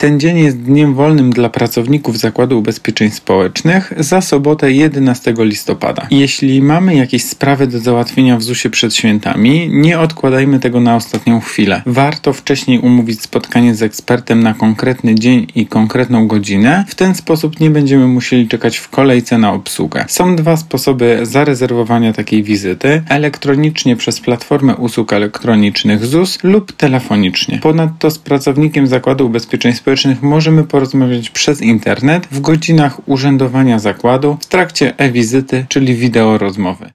Ten dzień jest dniem wolnym dla pracowników Zakładu Ubezpieczeń Społecznych za sobotę 11 listopada. Jeśli mamy jakieś sprawy do załatwienia w ZUS-ie przed świętami, nie odkładajmy tego na ostatnią chwilę. Warto wcześniej umówić spotkanie z ekspertem na konkretny dzień i konkretną godzinę. W ten sposób nie będziemy musieli czekać w kolejce na obsługę. Są dwa sposoby zarezerwowania takiej wizyty: elektronicznie przez platformę usług elektronicznych ZUS lub telefonicznie. Ponadto z pracownikiem Zakładu Ubezpieczeń Społecznych możemy porozmawiać przez internet w godzinach urzędowania zakładu w trakcie e-wizyty, czyli wideo rozmowy.